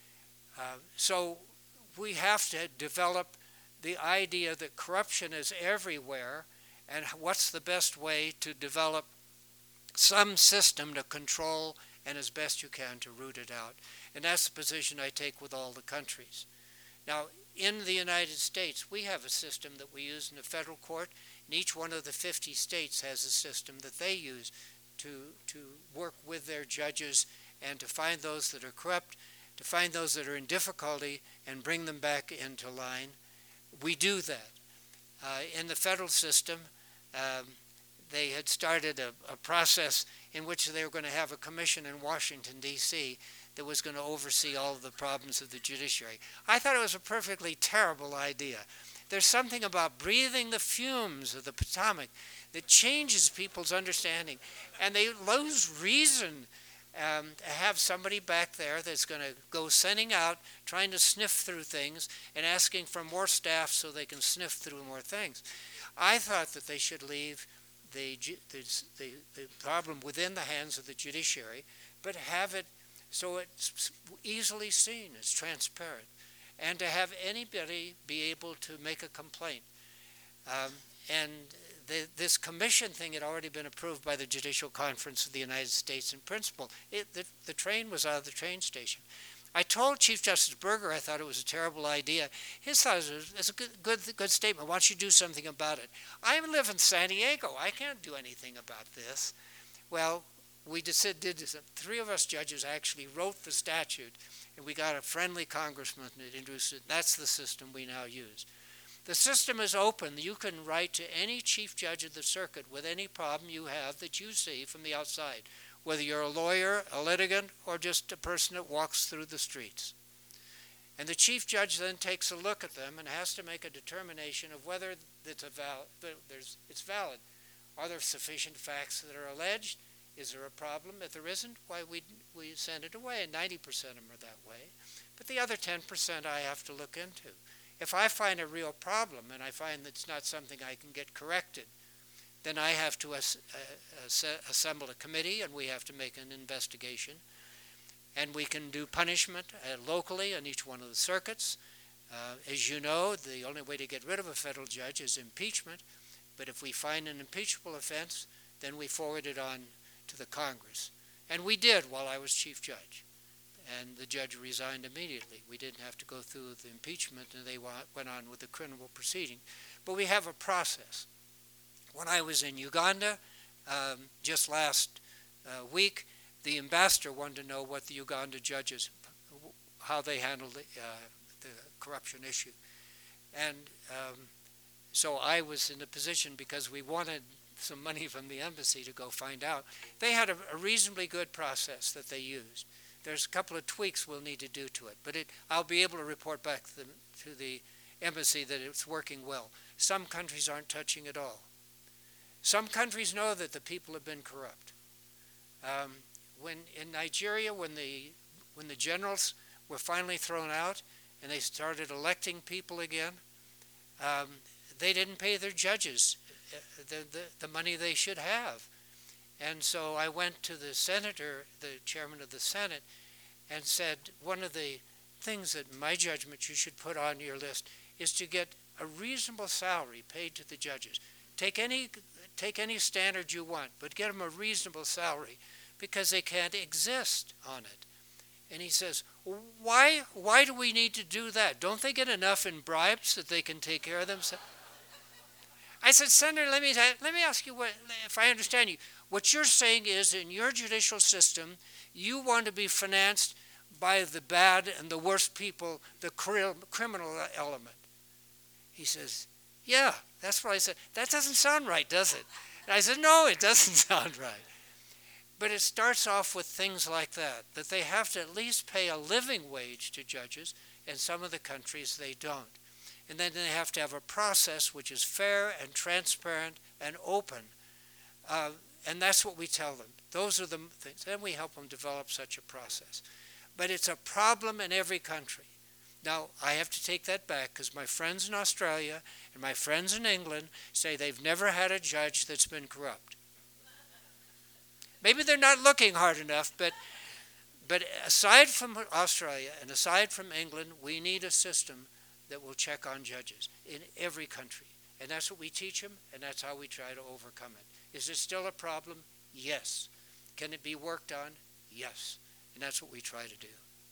Speaker 2: Uh, so we have to develop the idea that corruption is everywhere, and what's the best way to develop some system to control and as best you can to root it out. And that's the position I take with all the countries. Now, in the United States, we have a system that we use in the federal court, and each one of the fifty states has a system that they use to, to work with their judges and to find those that are corrupt, to find those that are in difficulty and bring them back into line. We do that. Uh, in the federal system, um, they had started a, a process in which they were going to have a commission in Washington, D C that was going to oversee all of the problems of the judiciary. I thought it was a perfectly terrible idea. There's something about breathing the fumes of the Potomac that changes people's understanding, and they lose reason um, to have somebody back there that's going to go sending out, trying to sniff through things and asking for more staff so they can sniff through more things. I thought that they should leave The, the, the, the problem within the hands of the judiciary, but have it so it's easily seen, it's transparent, and to have anybody be able to make a complaint. Um, and the, this commission thing had already been approved by the Judicial Conference of the United States in principle. It, the, the train was out of the train station. I told Chief Justice Berger I thought it was a terrible idea. His thought was, it's a good, good, good statement. Why don't you do something about it? I live in San Diego. I can't do anything about this. Well, we just did this. Three of us judges actually wrote the statute, and we got a friendly congressman that introduced it. That's the system we now use. The system is open. You can write to any chief judge of the circuit with any problem you have that you see from the outside, whether you're a lawyer, a litigant, or just a person that walks through the streets. And the chief judge then takes a look at them and has to make a determination of whether it's, a val- there's, it's valid. Are there sufficient facts that are alleged? Is there a problem? If there isn't, why, we, we send it away, and ninety percent of them are that way. But the other ten percent I have to look into. If I find a real problem and I find that it's not something I can get corrected, then I have to as, uh, as- assemble a committee, and we have to make an investigation. And we can do punishment uh, locally on each one of the circuits. Uh, as you know, the only way to get rid of a federal judge is impeachment, but if we find an impeachable offense, then we forward it on to the Congress. And we did while I was chief judge. And the judge resigned immediately. We didn't have to go through the impeachment, and they went on with the criminal proceeding. But we have a process. When I was in Uganda, um, just last uh, week, the ambassador wanted to know what the Uganda judges, how they handled the, uh, the corruption issue. And um, so I was in a position, because we wanted some money from the embassy to go find out. They had a, a reasonably good process that they used. There's a couple of tweaks we'll need to do to it, but it, I'll be able to report back to the, to the embassy that it's working well. Some countries aren't touching it all. Some countries know that the people have been corrupt. Um, when in Nigeria, when the when the generals were finally thrown out and they started electing people again, um, they didn't pay their judges the, the the money they should have. And so I went to the senator, the chairman of the Senate, and said, one of the things that in my judgment you should put on your list is to get a reasonable salary paid to the judges. Take any take any standard you want, but get them a reasonable salary, because they can't exist on it. And he says, why why do we need to do that? Don't they get enough in bribes that they can take care of themselves? I said, Senator, let me let me ask you what, if I understand you. What you're saying is, in your judicial system, you want to be financed by the bad and the worst people, the criminal element. He says, yeah, that's what I said. That doesn't sound right, does it? And I said, no, it doesn't sound right. But it starts off with things like that, that they have to at least pay a living wage to judges. In some of the countries, they don't. And then they have to have a process which is fair and transparent and open. Uh, and that's what we tell them. Those are the things. Then we help them develop such a process. But it's a problem in every country. Now, I have to take that back, because my friends in Australia and my friends in England say they've never had a judge that's been corrupt. Maybe they're not looking hard enough, but but aside from Australia and aside from England, we need a system that will check on judges in every country. And that's what we teach them, and that's how we try to overcome it. Is it still a problem? Yes. Can it be worked on? Yes. And that's what we try to do.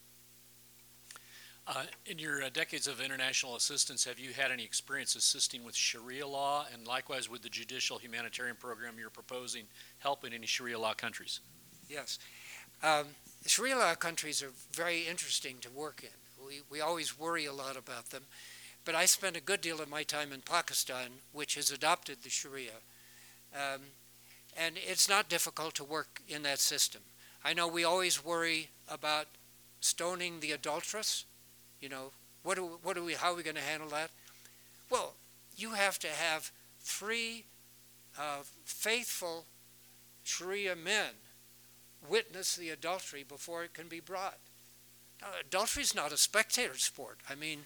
Speaker 6: Uh, in your uh, decades of international assistance, have you had any experience assisting with Sharia law, and likewise with the judicial humanitarian program you're proposing, helping any Sharia law countries?
Speaker 2: Yes. Um, Sharia law countries are very interesting to work in. We, we always worry a lot about them. But I spent a good deal of my time in Pakistan, which has adopted the Sharia. Um, and it's not difficult to work in that system. I know we always worry about stoning the adulteress. You know, what do, what do we, how are we going to handle that? Well, you have to have three uh, faithful Sharia men witness the adultery before it can be brought. Now, adultery is not a spectator sport. I mean,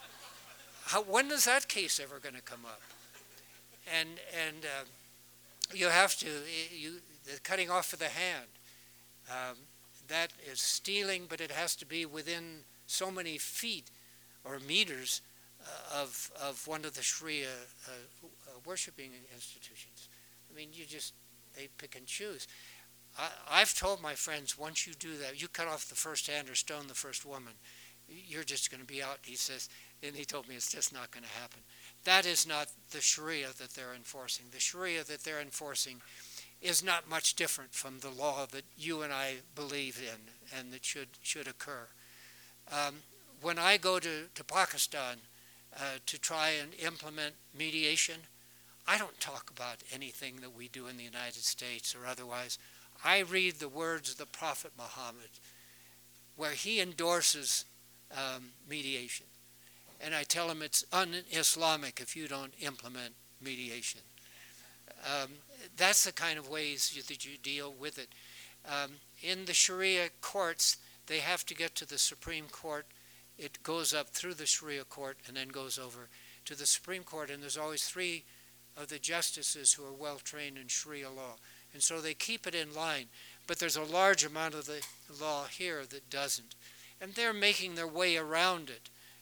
Speaker 2: how, when is that case ever going to come up? And and uh, you have to, you the cutting off of the hand, um, that is stealing, but it has to be within so many feet or meters uh, of of one of the Sharia uh, uh, worshiping institutions. I mean, you just, they pick and choose. I, I've told my friends, once you do that, you cut off the first hand or stone the first woman, you're just going to be out, he says. And he told me it's just not going to happen. That is not the Sharia that they're enforcing. The Sharia that they're enforcing is not much different from the law that you and I believe in and that should should occur. Um, when I go to, to Pakistan uh, to try and implement mediation, I don't talk about anything that we do in the United States or otherwise. I read the words of the Prophet Muhammad, where he endorses um, mediation. And I tell him it's un-Islamic if you don't implement mediation. Um, that's the kind of ways you, that you deal with it. Um, in the Sharia courts, they have to get to the Supreme Court. It goes up through the Sharia court and then goes over to the Supreme Court. And there's always three of the justices who are well trained in Sharia law. And so they keep it in line. But there's a large amount of the law here that doesn't. And they're making their way around it.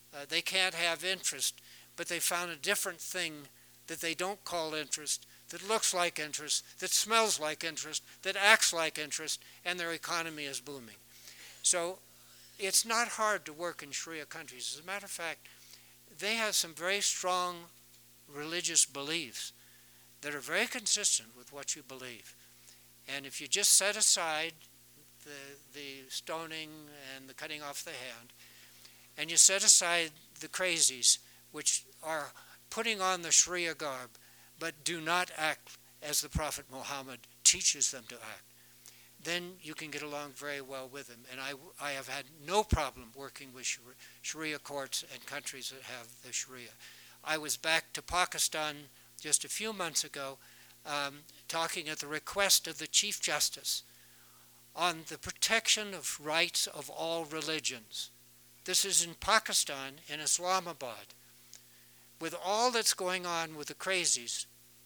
Speaker 2: Uh, they can't have interest, but they found a different thing that they don't call interest, that looks like interest, that smells like interest, that acts like interest, and their economy is booming. So it's not hard to work in Sharia countries. As a matter of fact, they have some very strong religious beliefs that are very consistent with what you believe. And if you just set aside the, the stoning and the cutting off the hand, and you set aside the crazies, which are putting on the Sharia garb, but do not act as the Prophet Muhammad teaches them to act, then you can get along very well with them. And I, I have had no problem working with Sharia courts and countries that have the Sharia. I was back to Pakistan just a few months ago, um, talking at the request of the Chief Justice on the protection of rights of all religions. This is in Pakistan, in Islamabad. With all that's going on with the crazies,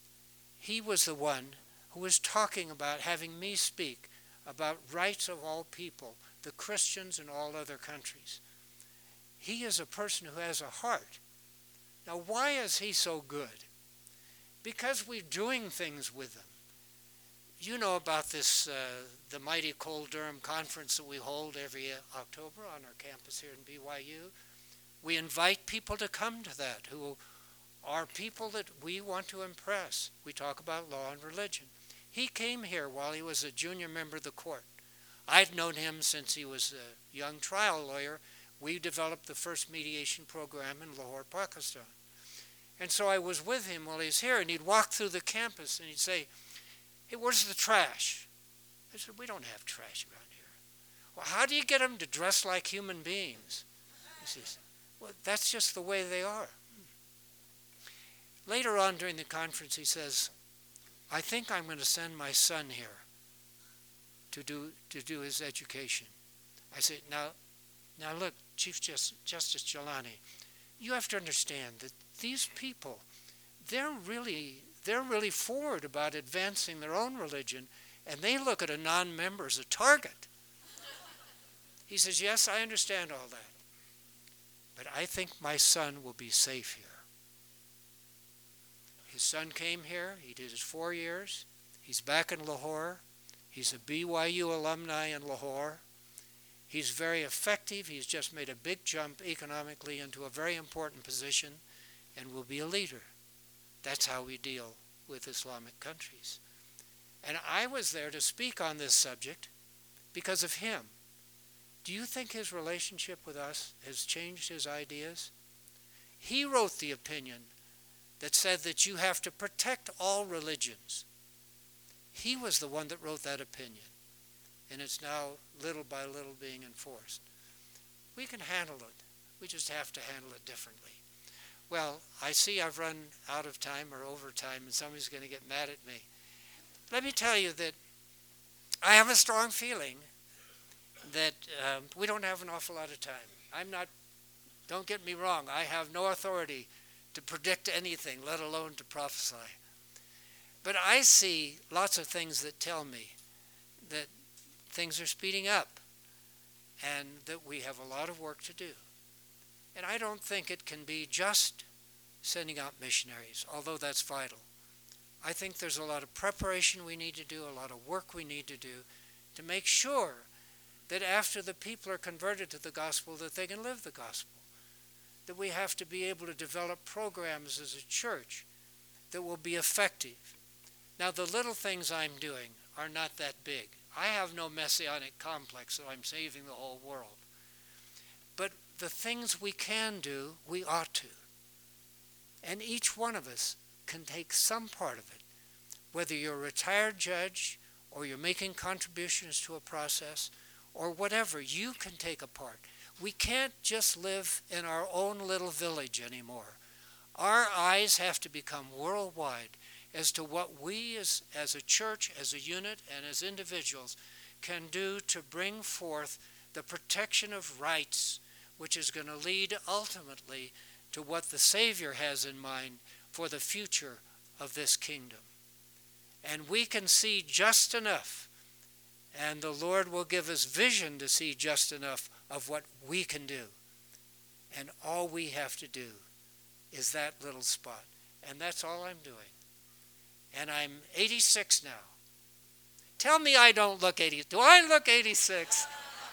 Speaker 2: he was the one who was talking about having me speak about rights of all people, the Christians in all other countries. He is a person who has a heart. Now, why is he so good? Because we're doing things with them. You know about this, uh, the mighty Cole Durham conference that we hold every October on our campus here in B Y U. We invite people to come to that who are people that we want to impress. We talk about law and religion. He came here while he was a junior member of the court. I've known him since he was a young trial lawyer. We developed the first mediation program in Lahore, Pakistan. And so I was with him while he was here, and he'd walk through the campus and he'd say, "Hey, where's the trash?" I said, "We don't have trash around here." "Well, how do you get them to dress like human beings?" He says, "Well, that's just the way they are." Later on during the conference, he says, "I think I'm going to send my son here to do to do his education." I said, now, now look, Chief Justice, Justice Jilani, you have to understand that these people, they're really, they're really forward about advancing their own religion, and they look at a non-member as a target. He says, "Yes, I understand all that, but I think my son will be safe here." His son came here. He did his four years. He's back in Lahore. He's a B Y U alumni in Lahore. He's very effective. He's just made a big jump economically into a very important position and will be a leader. That's how we deal with Islamic countries. And I was there to speak on this subject because of him. Do you think his relationship with us has changed his ideas? He wrote the opinion that said that you have to protect all religions. He was the one that wrote that opinion, and it's now little by little being enforced. We can handle it. We just have to handle it differently. Well, I see I've run out of time or over time, and somebody's going to get mad at me. Let me tell you that I have a strong feeling that um, we don't have an awful lot of time. I'm not, don't get me wrong, I have no authority to predict anything, let alone to prophesy. But I see lots of things that tell me that things are speeding up and that we have a lot of work to do. And I don't think it can be just sending out missionaries, although that's vital. I think there's a lot of preparation we need to do, a lot of work we need to do to make sure that after the people are converted to the gospel, that they can live the gospel. That we have to be able to develop programs as a church that will be effective. Now, the little things I'm doing are not that big. I have no messianic complex that I'm saving the whole world. But the things we can do, we ought to. And each one of us can take some part of it. Whether you're a retired judge or you're making contributions to a process or whatever, you can take a part. We can't just live in our own little village anymore. Our eyes have to become worldwide as to what we as, as a church, as a unit, and as individuals can do to bring forth the protection of rights, which is going to lead ultimately to what the Savior has in mind for the future of this kingdom. And we can see just enough, and the Lord will give us vision to see just enough of what we can do. And all we have to do is that little spot. And that's all I'm doing. And I'm eighty-six now. Tell me I don't look eighty. Do I look eighty-six?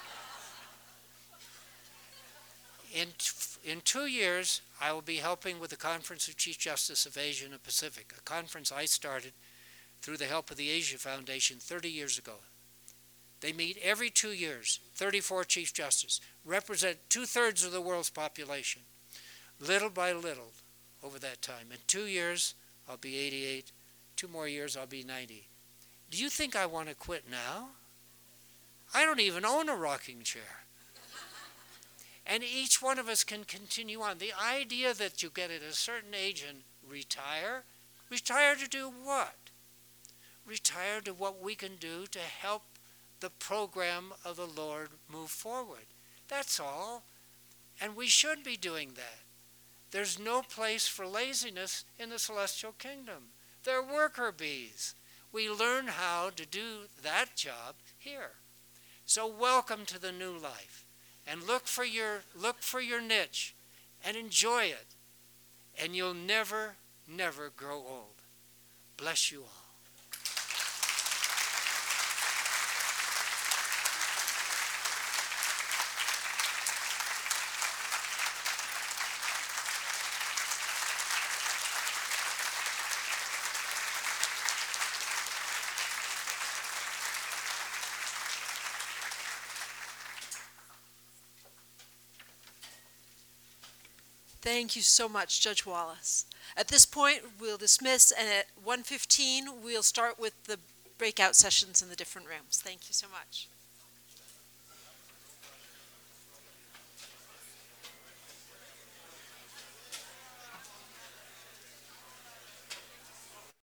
Speaker 2: In, t- in two years, I will be helping with the Conference of Chief Justice of Asia and the Pacific, a conference I started through the help of the Asia Foundation thirty years ago. They meet every two years, thirty-four Chief Justices, represent two-thirds of the world's population. Little by little, over that time. In two years, I'll be eighty-eight. Two more years, I'll be ninety. Do you think I want to quit now? I don't even own a rocking chair. And each one of us can continue on. The idea that you get at a certain age and retire, retire to do what? Retire to what we can do to help the program of the Lord move forward. That's all. And we should be doing that. There's no place for laziness in the celestial kingdom. They're worker bees. We learn how to do that job here. So welcome to the new life. And look for your look for your niche and enjoy it. And you'll never, never grow old. Bless you all.
Speaker 1: Thank you so much, Judge Wallace. At this point, we'll dismiss, and at one fifteen, we'll start with the breakout sessions in the different rooms. Thank you so much.